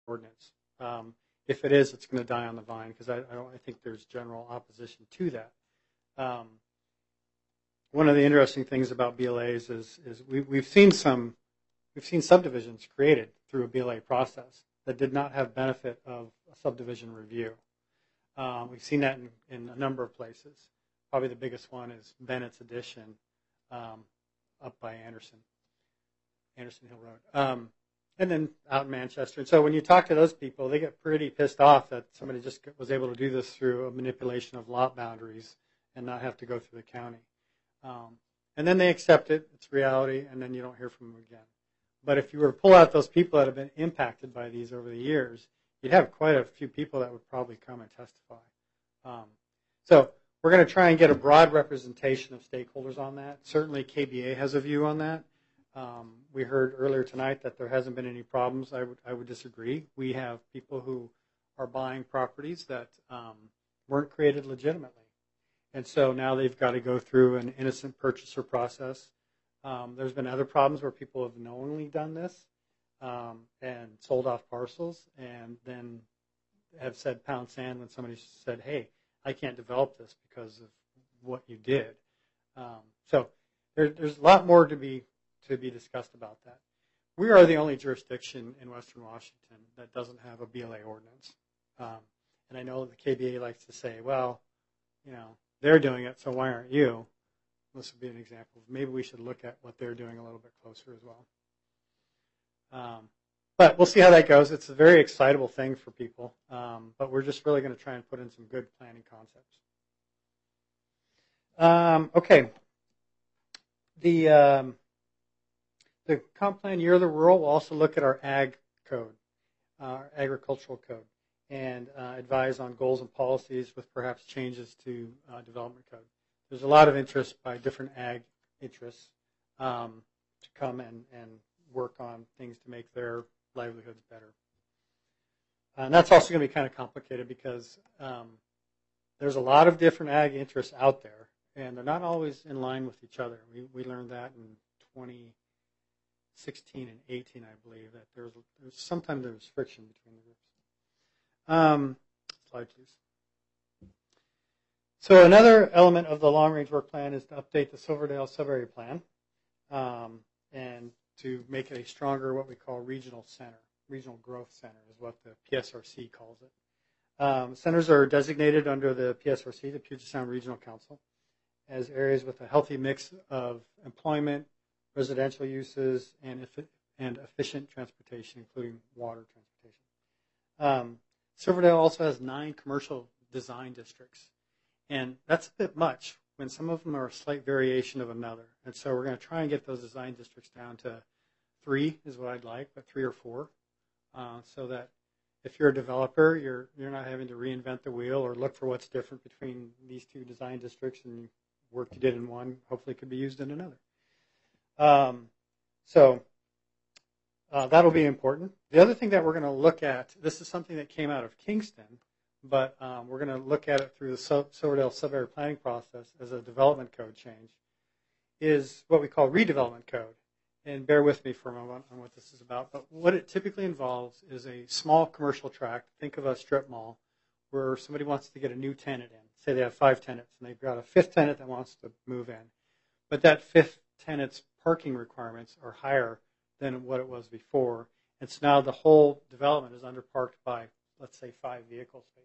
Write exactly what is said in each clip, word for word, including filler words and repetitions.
ordinance. Um, if it is, it's going to die on the vine because I, I don't. I think there's general opposition to that. Um, one of the interesting things about B L As is is we, we've seen some we've seen subdivisions created through a B L A process that did not have benefit of a subdivision review. Um, we've seen that in, in a number of places. Probably the biggest one is Bennett's Addition um, up by Anderson, Anderson Hill Road, um, and then out in Manchester. And so when you talk to those people, they get pretty pissed off that somebody just was able to do this through a manipulation of lot boundaries and not have to go through the county. Um, and then they accept it, it's reality, and then you don't hear from them again. But if you were to pull out those people that have been impacted by these over the years, you'd have quite a few people that would probably come and testify. Um, so we're going to try and get a broad representation of stakeholders on that. Certainly K B A has a view on that. Um, we heard earlier tonight that there hasn't been any problems. I would, I would disagree. We have people who are buying properties that um, weren't created legitimately. And so now they've got to go through an innocent purchaser process. Um, there's been other problems where people have knowingly done this um, and sold off parcels and then have said pound sand when somebody said, hey, I can't develop this because of what you did. Um, so there, there's a lot more to be to be discussed about that. We are the only jurisdiction in Western Washington that doesn't have a B L A ordinance. Um, and I know the K B A likes to say, well, you know, they're doing it, so why aren't you? This would be an example. Maybe we should look at what they're doing a little bit closer as well. Um, but we'll see how that goes. It's a very excitable thing for people, um, but we're just really going to try and put in some good planning concepts. Um, okay. The um, the comp plan Year of the Rural will also look at our ag code, uh, our agricultural code, and uh, advise on goals and policies with perhaps changes to uh, development code. There's a lot of interest by different ag interests um, to come and, and work on things to make their livelihoods better. And that's also going to be kind of complicated because um, there's a lot of different ag interests out there, and they're not always in line with each other. We, we learned that in twenty sixteen and eighteen, I believe, that there's, there's sometimes there's friction between the groups. Um, slide, please. So another element of the long-range work plan is to update the Silverdale sub-area plan um, and to make it a stronger, what we call regional center. Regional growth center is what the P S R C calls it. Um, centers are designated under the P S R C, the Puget Sound Regional Council, as areas with a healthy mix of employment, residential uses, and, and efficient transportation, including water transportation. Um, Silverdale also has nine commercial design districts. And that's a bit much when some of them are a slight variation of another. And so we're going to try and get those design districts down to three is what I'd like, but three or four, uh, so that if you're a developer, you're you're not having to reinvent the wheel or look for what's different between these two design districts, and work you did in one hopefully could be used in another. Um, so uh, that'll be important. The other thing that we're going to look at, this is something that came out of Kingston, but um, we're going to look at it through the Silverdale sub-area planning process as a development code change, is what we call redevelopment code. And bear with me for a moment on what this is about. But what it typically involves is a small commercial tract, think of a strip mall, where somebody wants to get a new tenant in. Say they have five tenants, and they've got a fifth tenant that wants to move in. But that fifth tenant's parking requirements are higher than what it was before. And so now the whole development is underparked by, let's say, five vehicle spaces.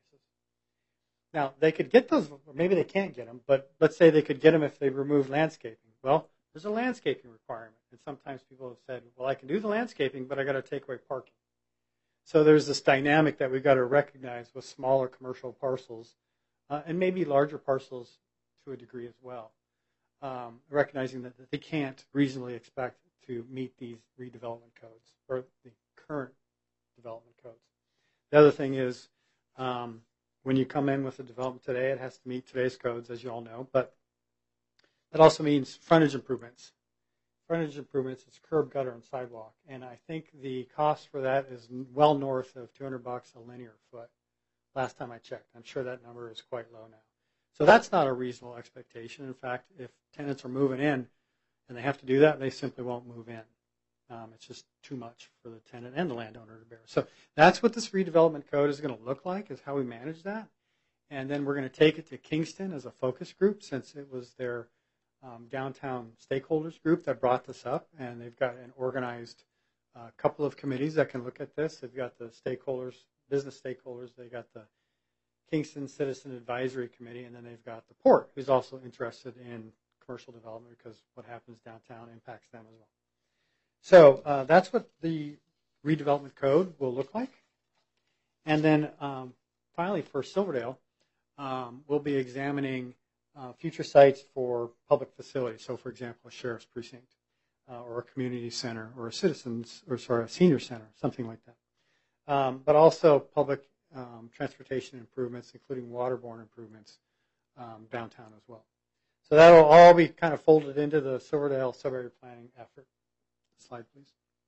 Now, they could get those, or maybe they can't get them, but let's say they could get them if they remove landscaping. Well, there's a landscaping requirement. And sometimes people have said, well, I can do the landscaping, but I got to take away parking. So there's this dynamic that we've got to recognize with smaller commercial parcels, uh, and maybe larger parcels to a degree as well, um, recognizing that, that they can't reasonably expect to meet these redevelopment codes, or the current development codes. The other thing is, um, when you come in with a development today, it has to meet today's codes, as you all know, but that also means frontage improvements. Frontage improvements, it's curb, gutter, and sidewalk, and I think the cost for that is well north of two hundred bucks a linear foot, last time I checked. I'm sure that number is quite low now. So that's not a reasonable expectation. In fact, if tenants are moving in and they have to do that, they simply won't move in. Um, it's just too much for the tenant and the landowner to bear. So that's what this redevelopment code is going to look like, is how we manage that. And then we're going to take it to Kingston as a focus group, since it was their um, downtown stakeholders group that brought this up. And they've got an organized uh, couple of committees that can look at this. They've got the stakeholders, business stakeholders. They got the Kingston Citizen Advisory Committee, and then they've got the port, who's also interested in commercial development, because what happens downtown impacts them as well. So uh, that's what the redevelopment code will look like. And then um, finally, for Silverdale, um, we'll be examining uh, future sites for public facilities. So, for example, a sheriff's precinct, uh, or a community center, or a citizens, or sorry, a senior center, something like that. Um, but also public um, transportation improvements, including waterborne improvements um, downtown as well. So that will all be kind of folded into the Silverdale sub-area planning effort. Slide, please.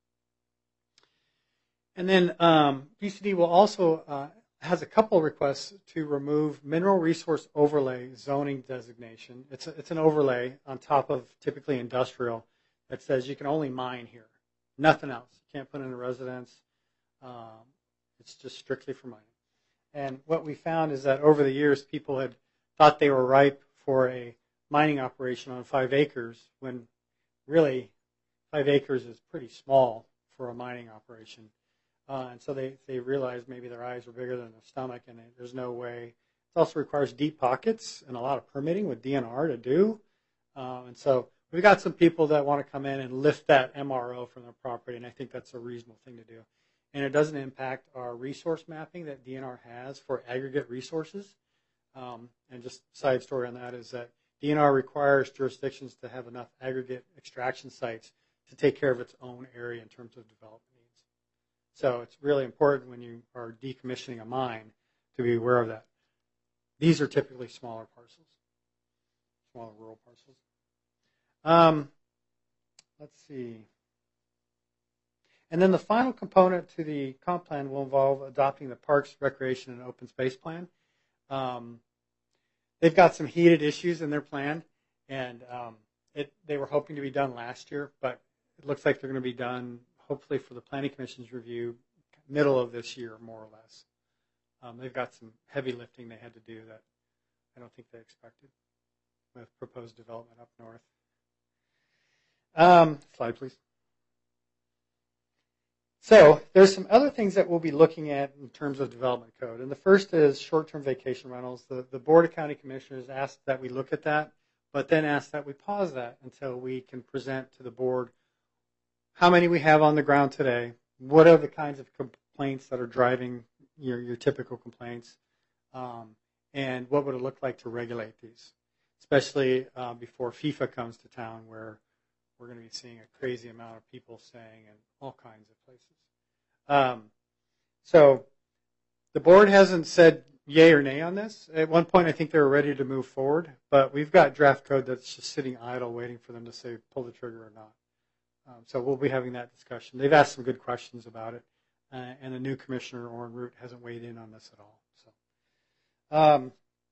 And then um, B C D will also uh, has a couple requests to remove mineral resource overlay zoning designation. It's a, it's an overlay on top of typically industrial that says you can only mine here, nothing else. You can't put in a residence. Um, it's just strictly for mining. And what we found is that over the years, people had thought they were ripe for a mining operation on five acres, when really five acres is pretty small for a mining operation. Uh, and so they, they realized maybe their eyes were bigger than their stomach, and they, there's no way. It also requires deep pockets and a lot of permitting with D N R to do. Uh, and so we've got some people that want to come in and lift that M R O from their property, and I think that's a reasonable thing to do. And it doesn't impact our resource mapping that D N R has for aggregate resources. Um, and just side story on that is that D N R requires jurisdictions to have enough aggregate extraction sites to take care of its own area in terms of development needs. So it's really important when you are decommissioning a mine to be aware of that. These are typically smaller parcels, smaller rural parcels. Um, let's see. And then the final component to the comp plan will involve adopting the Parks, Recreation, and Open Space Plan. Um, they've got some heated issues in their plan, and um, it, they were hoping to be done last year, but it looks like they're going to be done, hopefully for the Planning Commission's review, middle of this year, more or less. Um, they've got some heavy lifting they had to do that I don't think they expected with proposed development up north. Um, slide, please. So there's some other things that we'll be looking at in terms of development code. And the first is short-term vacation rentals. The, the Board of County Commissioners asked that we look at that, but then asked that we pause that until we can present to the board how many we have on the ground today, what are the kinds of complaints that are driving your, your typical complaints, um, and what would it look like to regulate these, especially uh, before FIFA comes to town, where we're going to be seeing a crazy amount of people staying in all kinds of places. Um, so the board hasn't said yay or nay on this. At one point, I think they were ready to move forward, but we've got draft code that's just sitting idle waiting for them to say pull the trigger or not. Um, so we'll be having that discussion. They've asked some good questions about it, uh, and the new commissioner, Orrin Root, hasn't weighed in on this at all. So. Um,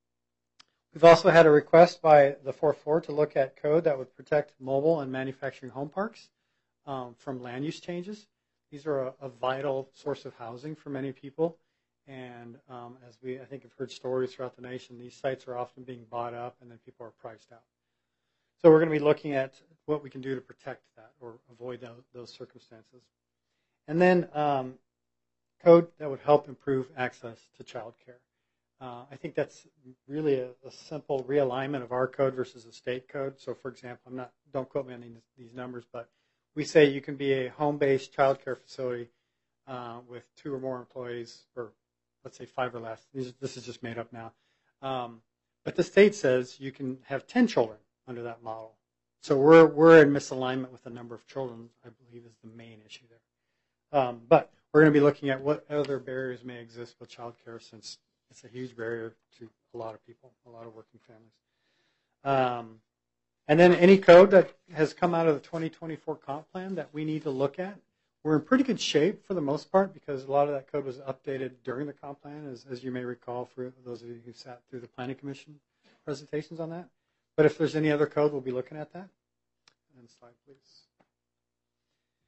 We've also had a request by the fourth floor to look at code that would protect mobile and manufacturing home parks um, from land use changes. These are a, a vital source of housing for many people. And um, as we, I think, have heard stories throughout the nation, these sites are often being bought up and then people are priced out. So we're going to be looking at what we can do to protect that or avoid those, those circumstances. And then um, code that would help improve access to child care. Uh, I think that's really a, a simple realignment of our code versus the state code. So, for example, I'm not, don't quote me on these, these numbers, but we say you can be a home-based child care facility uh, with two or more employees, or let's say five or less. These, this is just made up now. Um, but the state says you can have ten children under that model. So we're we're in misalignment with the number of children, I believe, is the main issue there. Um, but we're going to be looking at what other barriers may exist with child care, since it's a huge barrier to a lot of people, a lot of working families. Um, and then any code that has come out of the twenty twenty-four comp plan that we need to look at. We're in pretty good shape for the most part, because a lot of that code was updated during the comp plan, as, as you may recall, for those of you who sat through the Planning Commission presentations on that. But if there's any other code, we'll be looking at that. And slide, please.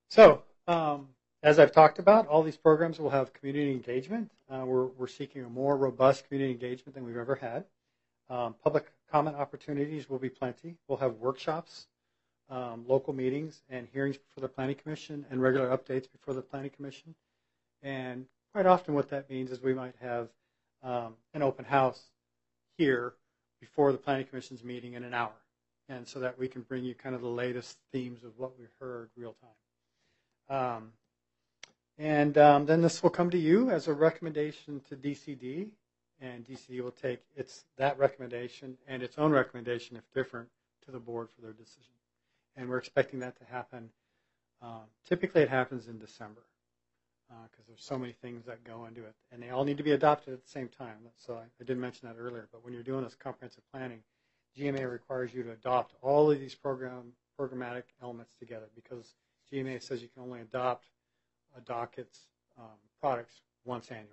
So, um, as I've talked about, all these programs will have community engagement. Uh, we're, we're seeking a more robust community engagement than we've ever had. Um, public comment opportunities will be plenty. We'll have workshops, um, local meetings, and hearings before the Planning Commission, and regular updates before the Planning Commission. And quite often what that means is we might have um, an open house here before the Planning Commission's meeting in an hour, and so that we can bring you kind of the latest themes of what we heard real time. Um, and um, then this will come to you as a recommendation to D C D, and D C D will take its that recommendation and its own recommendation, if different, to the board for their decision. And we're expecting that to happen. Um, typically, it happens in December because uh, there's so many things that go into it, and they all need to be adopted at the same time. So I, I didn't mention that earlier, but when you're doing this comprehensive planning, G M A requires you to adopt all of these program programmatic elements together, because G M A says you can only adopt a docket's um, products once annually.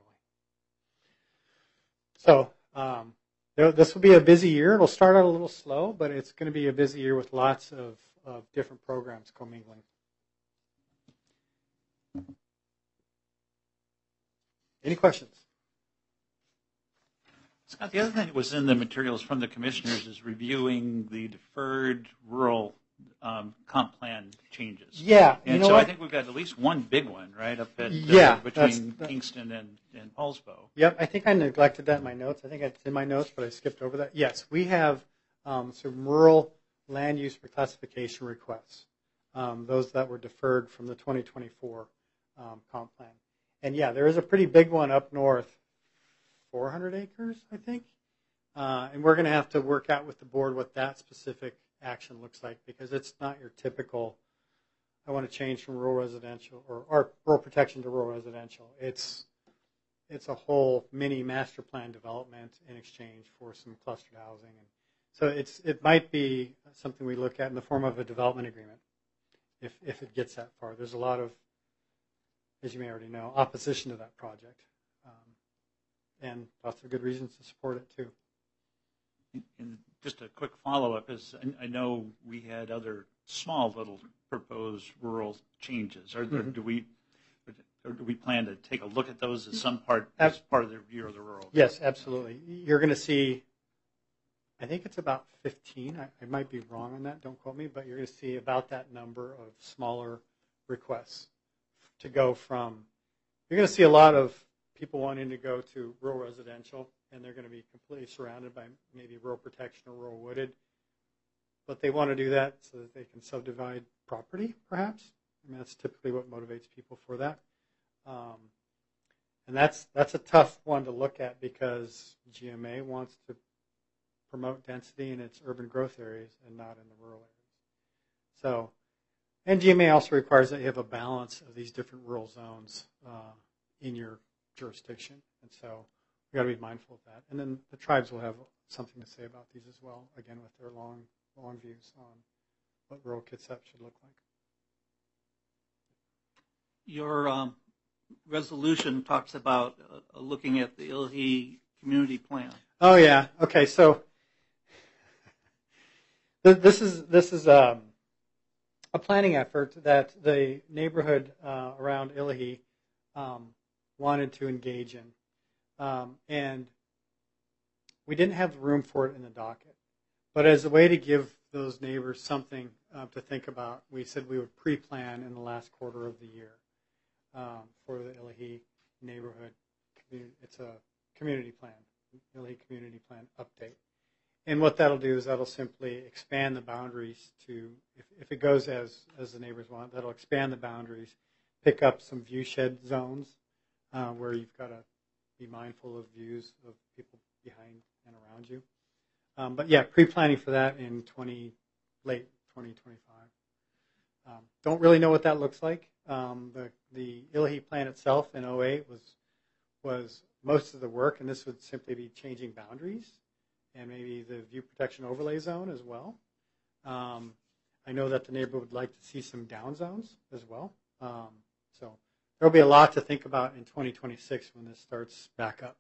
So um, this will be a busy year. It'll start out a little slow, but it's going to be a busy year with lots of, of different programs commingling. Any questions? Scott, the other thing that was in the materials from the commissioners is reviewing the deferred rural um, comp plan changes. Yeah. And you know so what? I think we've got at least one big one, right, up at uh, yeah, between that's, Kingston and, and Paulsbo. Yep, I think I neglected that in my notes. I think it's in my notes, but I skipped over that. Yes, we have um, some rural land use reclassification requests, um, those that were deferred from the twenty twenty-four um, comp plan. And yeah, there is a pretty big one up north, four hundred acres, I think. Uh, and we're going to have to work out with the board what that specific action looks like, because it's not your typical, I want to change from rural residential or, or rural protection to rural residential. It's it's a whole mini master plan development in exchange for some clustered housing. And so it's it might be something we look at in the form of a development agreement if, if it gets that far. There's a lot of, as you may already know, opposition to that project. Um, and lots of good reasons to support it too. And just a quick follow-up is I know we had other small little proposed rural changes. Or, mm-hmm. or do we or do we plan to take a look at those as some part as part of the review of the rural? Yes, absolutely. You're going to see, I think it's about fifteen. I, I might be wrong on that. Don't quote me, but you're going to see about that number of smaller requests to go from. You're going to see a lot of people wanting to go to rural residential, and they're going to be completely surrounded by maybe rural protection or rural wooded. But they want to do that so that they can subdivide property, perhaps. I mean, that's typically what motivates people for that. Um, and that's that's a tough one to look at because G M A wants to promote density in its urban growth areas and not in the rural areas. So, and G M A also requires that you have a balance of these different rural zones uh, in your jurisdiction, and so we got to be mindful of that. And then the tribes will have something to say about these as well, again with their long, long views on what rural Kitsap should look like. Your um, resolution talks about uh, looking at the Ilhi community plan. Oh yeah, okay. So this is this is um, a planning effort that the neighborhood uh, around Ilhi um, wanted to engage in. Um, and we didn't have the room for it in the docket. But as a way to give those neighbors something uh, to think about, we said we would pre-plan in the last quarter of the year um, for the Ilhi neighborhood. It's a community plan, Ilhi community plan update. And what that'll do is that'll simply expand the boundaries to, if, if it goes as, as the neighbors want, that'll expand the boundaries, pick up some view shed zones, Uh, where you've got to be mindful of views of people behind and around you. Um, but yeah, pre-planning for that in twenty, late twenty twenty-five. Um, don't really know what that looks like. Um, the the Ilhi plan itself in oh eight was was most of the work, and this would simply be changing boundaries and maybe the view protection overlay zone as well. Um, I know that the neighborhood would like to see some down zones as well. Um, so. There'll be a lot to think about in twenty twenty-six when this starts back up.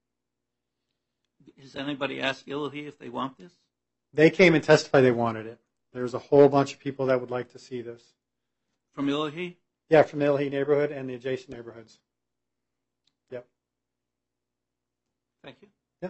Has anybody asked Ilhi if they want this? They came and testified they wanted it. There's a whole bunch of people that would like to see this. From Ilhi? Yeah, from the Ilhi neighborhood and the adjacent neighborhoods. Yep. Thank you. Yep.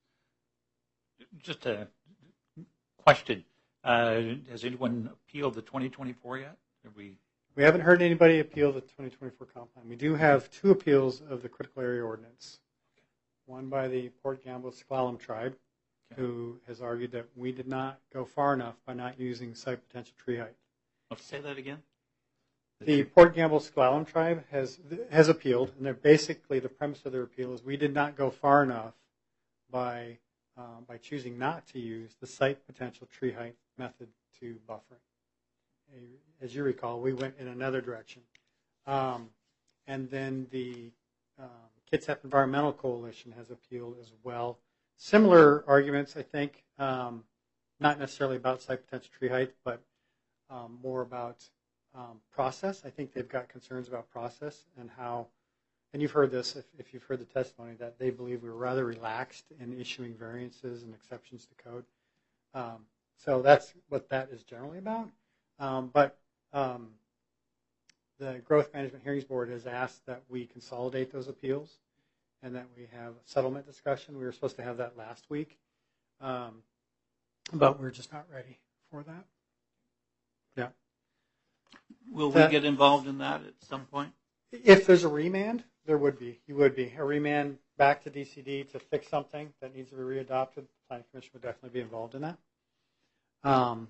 Just a question. Uh, has anyone appealed the twenty twenty-four yet? Have we? We haven't heard anybody appeal the twenty twenty-four comp plan. We do have two appeals of the critical area ordinance. One by the Port Gamble S'Klallam tribe, Okay. who has argued that we did not go far enough by not using site potential tree height. Say that again. The Port Gamble S'Klallam tribe has has appealed, and they're basically the premise of their appeal is we did not go far enough by um, by choosing not to use the site potential tree height method to buffering. As you recall, we went in another direction, um, and then the um, Kitsap Environmental Coalition has appealed as well. Similar arguments, I think, um, not necessarily about site potential tree height, but um, more about um, process. I think they've got concerns about process and how, and you've heard this if, if you've heard the testimony, that they believe we were rather relaxed in issuing variances and exceptions to code. Um, so that's what that is generally about. Um, but um, the Growth Management Hearings Board has asked that we consolidate those appeals and that we have a settlement discussion. We were supposed to have that last week, um, but we're just not ready for that. Yeah. Will That- we get involved in that at some point? If there's a remand, there would be. You would be. A remand back to D C D to fix something that needs to be readopted. The Planning Commission would definitely be involved in that. Um,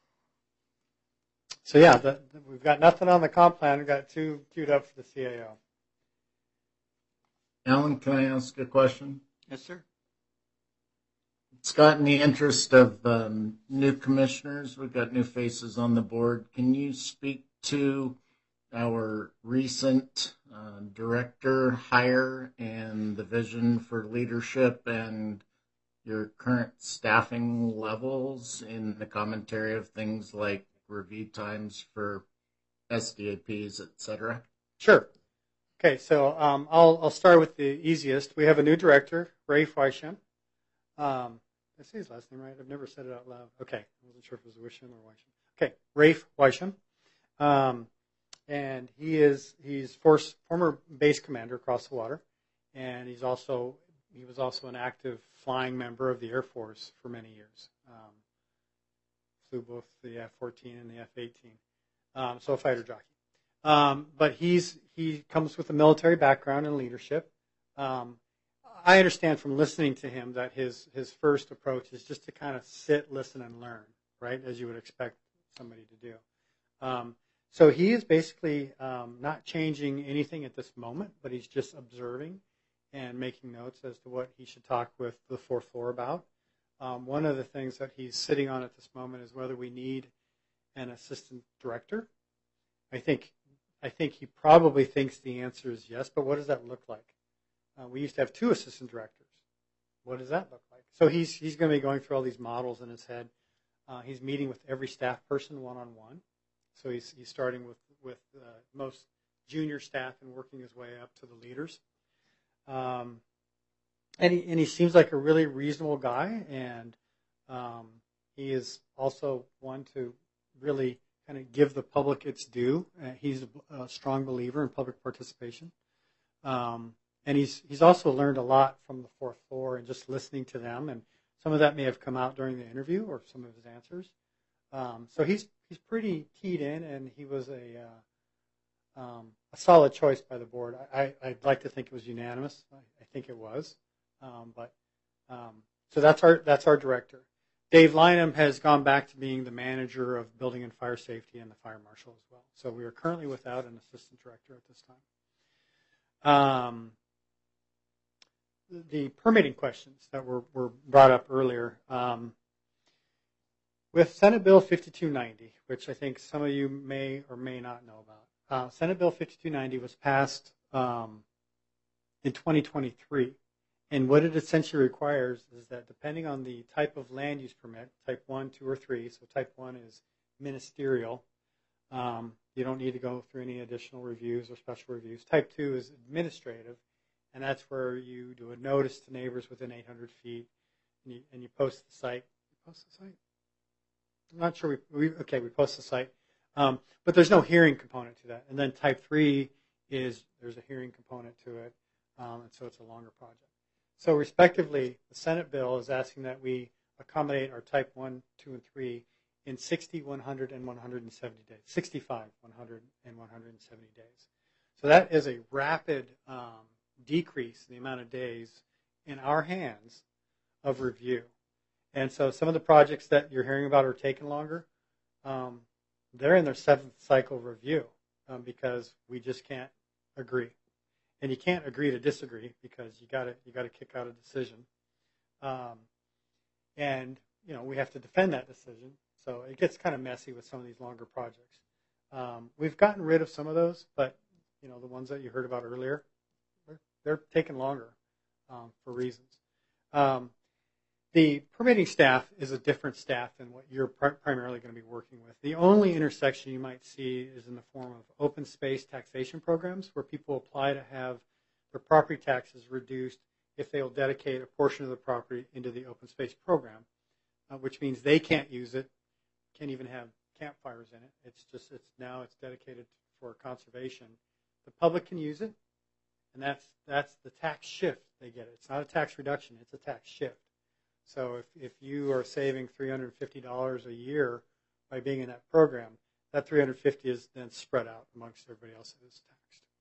so, yeah, the, the, we've got nothing on the comp plan. We've got two queued up for the C A O. Alan, can I ask a question? Yes, sir. Scott, in the interest of um, new commissioners, we've got new faces on the board. Can you speak to our recent uh, director hire and the vision for leadership and your current staffing levels in the commentary of things like review times for S D A Ps, et cetera? Sure. Okay, so um, I'll, I'll start with the easiest. We have a new director, Ray Weisham. Um, did I say his last name right? I've never said it out loud. Okay, I wasn't sure if it was Wisham or Weisham. Okay, Rafe Weisham. Um, and he is he's force, former base commander across the water, and he's also he was also an active flying member of the Air Force for many years. Um, flew both the F fourteen and the F eighteen, um, so a fighter jockey. Um, but he's he comes with a military background and leadership. Um, I understand from listening to him that his his first approach is just to kind of sit, listen, and learn, right, as you would expect somebody to do. Um, so he is basically um, not changing anything at this moment, but he's just observing and making notes as to what he should talk with the fourth floor about. Um, one of the things that he's sitting on at this moment is whether we need an assistant director. I think I think he probably thinks the answer is yes, but what does that look like? Uh, we used to have two assistant directors. What does that look like? So he's he's going to be going through all these models in his head. Uh, he's meeting with every staff person one-on-one. So he's he's starting with with uh, most junior staff and working his way up to the leaders. Um, and he and he seems like a really reasonable guy, and um, he is also one to really kind of give the public its due. Uh, he's a, a strong believer in public participation, um, and he's he's also learned a lot from the fourth floor and just listening to them. And some of that may have come out during the interview or some of his answers. Um, so he's he's pretty keyed in, and he was a uh, um, a solid choice by the board. I, I, I'd like to think it was unanimous. I, I think it was, um, but um, so that's our that's our director. Dave Lynham has gone back to being the manager of building and fire safety and the fire marshal as well. So we are currently without an assistant director at this time. Um, the permitting questions that were, were brought up earlier. Um, with Senate Bill fifty-two ninety, which I think some of you may or may not know about, uh, Senate Bill fifty-two ninety was passed um, in twenty twenty-three. And what it essentially requires is that depending on the type of land use permit, type one, two, or three, so type one is ministerial. Um, you don't need to go through any additional reviews or special reviews. Type two is administrative, and that's where you do a notice to neighbors within eight hundred feet, and you, and you post the site. You post the site? I'm not sure. We, we okay. We post the site. Um, but there's no hearing component to that. And then type three is there's a hearing component to it, um, and so it's a longer project. So respectively, the Senate bill is asking that we accommodate our type one, two, and three in sixty, one hundred, and one hundred seventy days, sixty-five, one hundred, and one hundred seventy days. So that is a rapid um, decrease in the amount of days in our hands of review. And so some of the projects that you're hearing about are taking longer. Um, they're in their seventh cycle review um, because we just can't agree. And you can't agree to disagree because you got to you got to kick out a decision. Um, and you know we have to defend that decision. So it gets kind of messy with some of these longer projects. Um, we've gotten rid of some of those, but you know the ones that you heard about earlier, they're, they're taking longer um, for reasons. Um, the permitting staff is a different staff than what you're pr- primarily going to be working with. The only intersection you might see is in the form of open space taxation programs where people apply to have their property taxes reduced if they will dedicate a portion of the property into the open space program, uh, which means they can't use it, can't even have campfires in it. It's just, it's now it's dedicated for conservation. The public can use it, and that's, that's the tax shift they get. It's not a tax reduction, it's a tax shift. So if, if you are saving three hundred fifty dollars a year by being in that program, that three hundred fifty dollars is then spread out amongst everybody else that is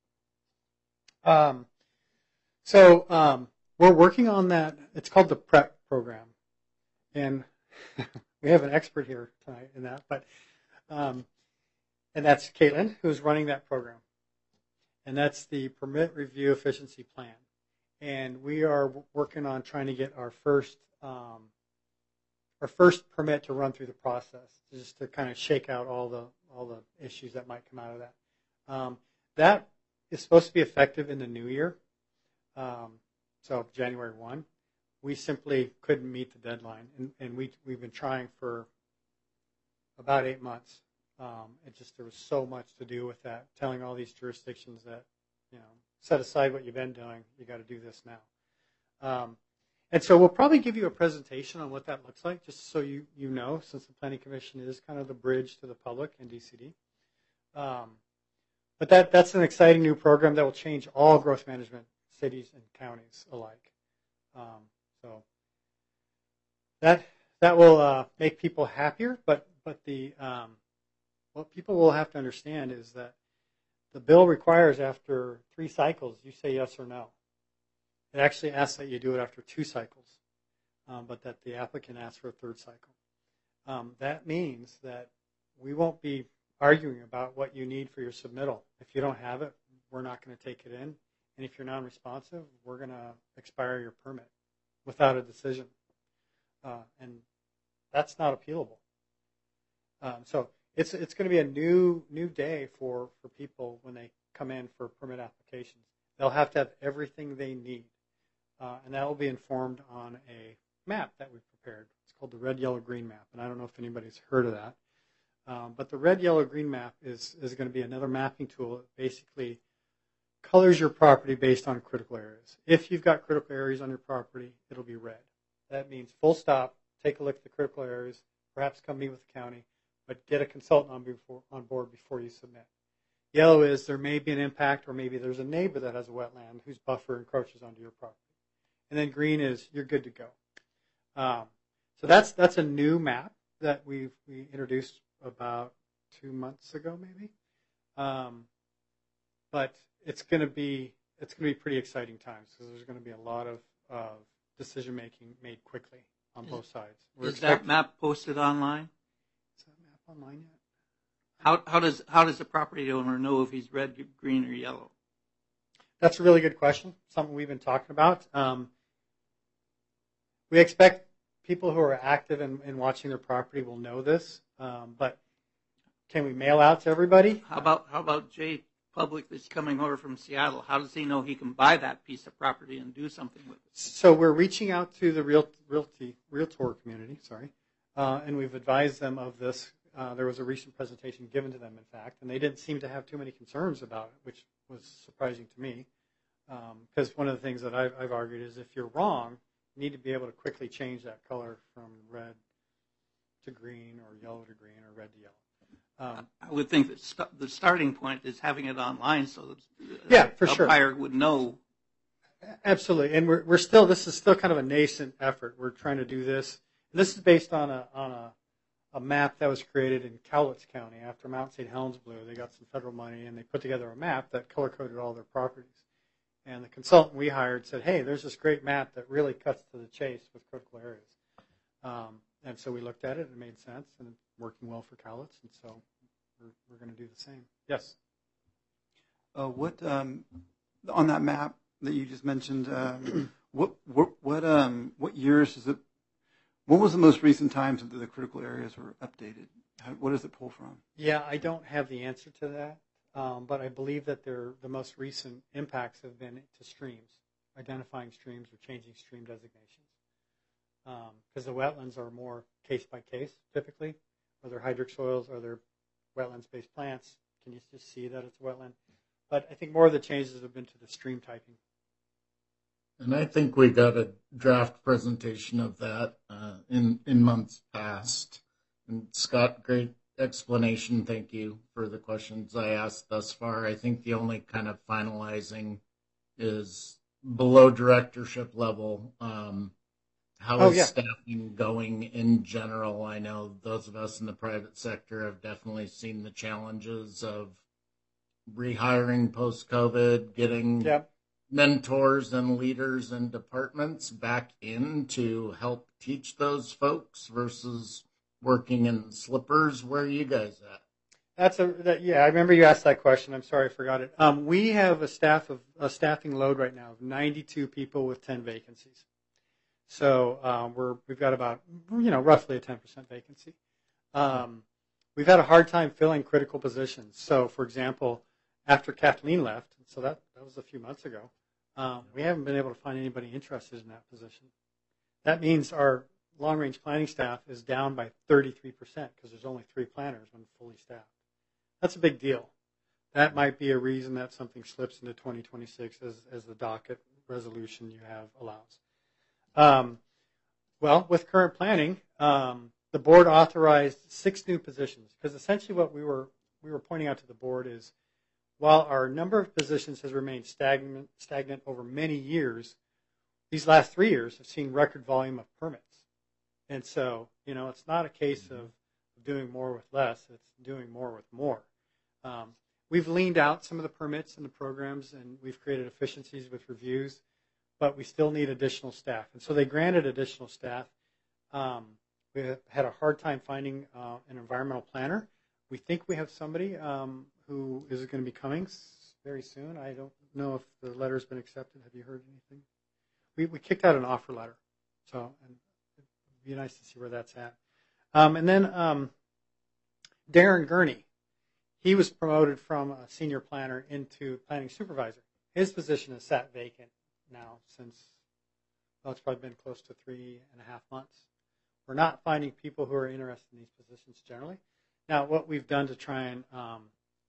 taxed. Um, so um, we're working on that. It's called the PREP program. And we have an expert here tonight in that. but um, And that's Caitlin, who's running that program. And that's the Permit Review Efficiency Plan. And we are working on trying to get our first um, our first permit to run through the process, just to kind of shake out all the all the issues that might come out of that. Um, that is supposed to be effective in the new year, um, so January first. We simply couldn't meet the deadline, and, and we we've been trying for about eight months. Um, it just there was so much to do with that, telling all these jurisdictions that you know set aside what you've been doing, you got to do this now. Um, And so we'll probably give you a presentation on what that looks like, just so you, you know, since the Planning Commission is kind of the bridge to the public and D C D. Um, but that, that's an exciting new program that will change all growth management cities and counties alike. Um, so that that will uh, make people happier, but, but the um, what people will have to understand is that the bill requires after three cycles, you say yes or no. It actually asks that you do it after two cycles, um, but that the applicant asks for a third cycle. Um, that means that we won't be arguing about what you need for your submittal. If you don't have it, we're not going to take it in. And if you're non-responsive, we're going to expire your permit without a decision. Uh, and that's not appealable. Um, so it's it's going to be a new new day for, for people when they come in for permit applications. They'll have to have everything they need. Uh, and that will be informed on a map that we've prepared. It's called the red, yellow, green map. And I don't know if anybody's heard of that. Um, but the red, yellow, green map is, is going to be another mapping tool that basically colors your property based on critical areas. If you've got critical areas on your property, it'll be red. That means full stop, take a look at the critical areas, perhaps come meet with the county, but get a consultant on, before, on board before you submit. Yellow is there may be an impact, or maybe there's a neighbor that has a wetland whose buffer encroaches onto your property. And then green is you're good to go. Um, so that's that's a new map that we we introduced about two months ago, maybe. Um, but it's going to be it's going to be pretty exciting times because there's going to be a lot of uh, decision making made quickly on Is, both sides. We're is expect- that map posted online? Is that map online yet? How how does how does the property owner know if he's red, green, or yellow? That's a really good question. Something we've been talking about. Um, we expect people who are active in, in watching their property will know this, um, but can we mail out to everybody? How about how about Jay Public that's coming over from Seattle? How does he know he can buy that piece of property and do something with it? So we're reaching out to the real, realty, realtor community, sorry, uh, and we've advised them of this. Uh, there was a recent presentation given to them, in fact, and they didn't seem to have too many concerns about it, which was surprising to me. Because um, one of the things that I've, I've argued is if you're wrong, you need to be able to quickly change that color from red to green or yellow to green or red to yellow. Um, I would think that st- the starting point is having it online so that uh, Yeah, for a sure. buyer would know. Absolutely, and we're we're still this is still kind of a nascent effort. We're trying to do this. This is based on a on a, a map that was created in Cowlitz County after Mount Saint Helens blew. They got some federal money and they put together a map that color coded all their properties. And the consultant we hired said, "Hey, there's this great map that really cuts to the chase with critical areas." Um, and so we looked at it and it made sense and it's working well for Cowlitz, and so we're we're going to do the same. Yes. Uh, what um, on that map that you just mentioned? Um, what what what um what years is it? What was the most recent times that the critical areas were updated? How, what does it pull from? Yeah, I don't have the answer to that, um, but I believe that they're, the most recent impacts have been to streams, identifying streams or changing stream designations. Because um, the wetlands are more case by case typically, or they're hydric soils, or they're wetlands-based plants. Can you just see that it's a wetland? But I think more of the changes have been to the stream typing. And I think we got a draft presentation of that uh, in in months past. And Scott, great explanation. Thank you for the questions I asked thus far. I think the only kind of finalizing is below directorship level. Um, how Oh, is yeah. staffing going in general? I know those of us in the private sector have definitely seen the challenges of rehiring post-COVID, getting Yeah. mentors and leaders and departments back in to help teach those folks versus working in slippers. Where are you guys at? That's a that, yeah. I remember you asked that question. I'm sorry I forgot it. Um, we have a staff of a staffing load right now of ninety-two people with ten vacancies. So um, we're we've got about you know roughly a ten percent vacancy. Um, we've had a hard time filling critical positions. So for example, after Kathleen left, so that that was a few months ago, um, we haven't been able to find anybody interested in that position. That means our long-range planning staff is down by thirty-three percent because there's only three planners when fully staffed. That's a big deal. That might be a reason that something slips into twenty twenty-six as, as the docket resolution you have allows. Um, well, with current planning, um, the board authorized six new positions because essentially what we were we were pointing out to the board is while our number of positions has remained stagnant, stagnant over many years, these last three years have seen record volume of permits. And so, you know, it's not a case of doing more with less, it's doing more with more. Um, we've leaned out some of the permits and the programs, and we've created efficiencies with reviews, but we still need additional staff. And so they granted additional staff. Um, we had a hard time finding uh, an environmental planner. We think we have somebody um, who is going to be coming very soon. I don't know if the letter's been accepted. Have you heard anything? We, we kicked out an offer letter, so and it'd be nice to see where that's at. Um, and then um, Darren Gurney, he was promoted from a senior planner into planning supervisor. His position has sat vacant now since, well, it's probably been close to three and a half months. We're not finding people who are interested in these positions generally. Now, what we've done to try and um,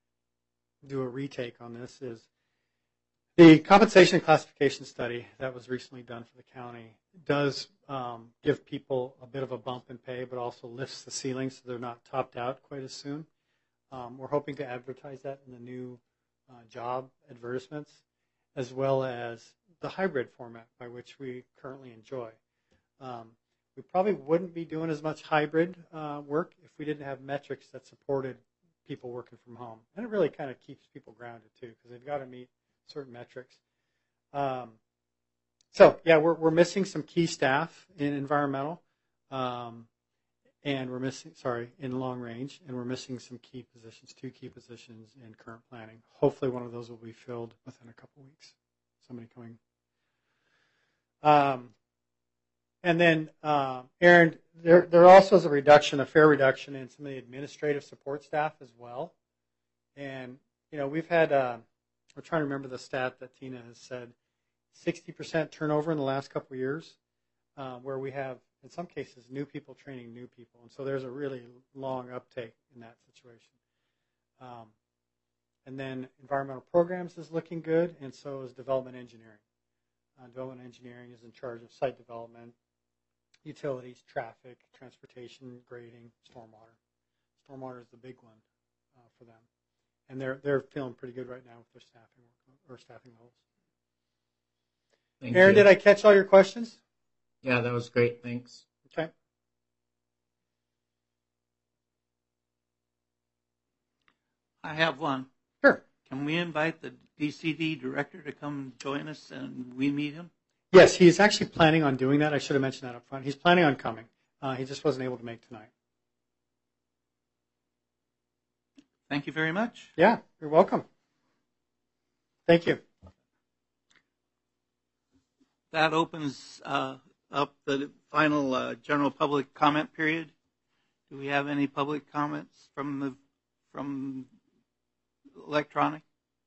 do a retake on this is the compensation and classification study that was recently done for the county does um, give people a bit of a bump in pay, but also lifts the ceiling so they're not topped out quite as soon. Um, we're hoping to advertise that in the new uh, job advertisements, as well as the hybrid format by which we currently enjoy. Um, we probably wouldn't be doing as much hybrid uh, work if we didn't have metrics that supported people working from home. And it really kind of keeps people grounded too, because they've got to meet certain metrics. Um, so yeah, we're we're missing some key staff in environmental, um, and we're missing sorry in long range, and we're missing some key positions, two key positions in current planning. Hopefully, one of those will be filled within a couple weeks. Somebody coming. Um, and then uh, Aaron, there there also is a reduction, a fair reduction in some of the administrative support staff as well. And you know we've had. Uh, We're trying to remember the stat that Tina has said, sixty percent turnover in the last couple of years, uh, where we have, in some cases, new people training new people. And so there's a really long uptake in that situation. Um, and then environmental programs is looking good, and so is development engineering. Uh, development engineering is in charge of site development, utilities, traffic, transportation, grading, stormwater. Stormwater is the big one for them. And they're they're feeling pretty good right now with their staffing or staffing levels. Thank Aaron, you. did I catch all your questions? Yeah, that was great. Thanks. Okay. I have one. Sure. Can we invite the D C D director to come join us and we meet him? Yes, he's actually planning on doing that. I should have mentioned that up front. He's planning on coming. Uh, he just wasn't able to make tonight. Thank you very much. Yeah, you're welcome. Thank you. That opens uh, up the final uh, general public comment period. Do we have any public comments from the from electronic?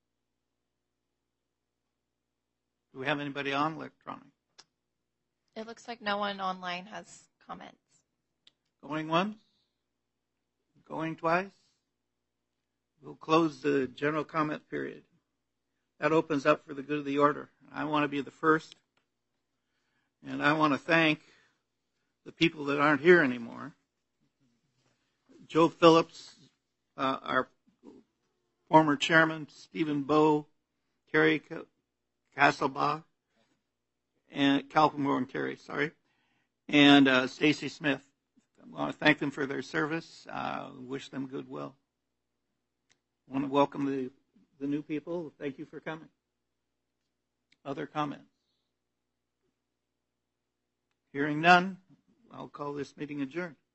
Do we have anybody on electronic? It looks like no one online has comments. Going once? Going twice? We'll close the general comment period. That opens up for the good of the order. I want to be the first, and I want to thank the people that aren't here anymore. Joe Phillips, uh, our former chairman, Stephen Bowe, Kerry Castlebaugh, and Calpamore and Terry, sorry, and uh, Stacy Smith. I want to thank them for their service. Uh, wish them goodwill. I want to welcome the, the new people. Thank you for coming. Other comments? Hearing none, I'll call this meeting adjourned.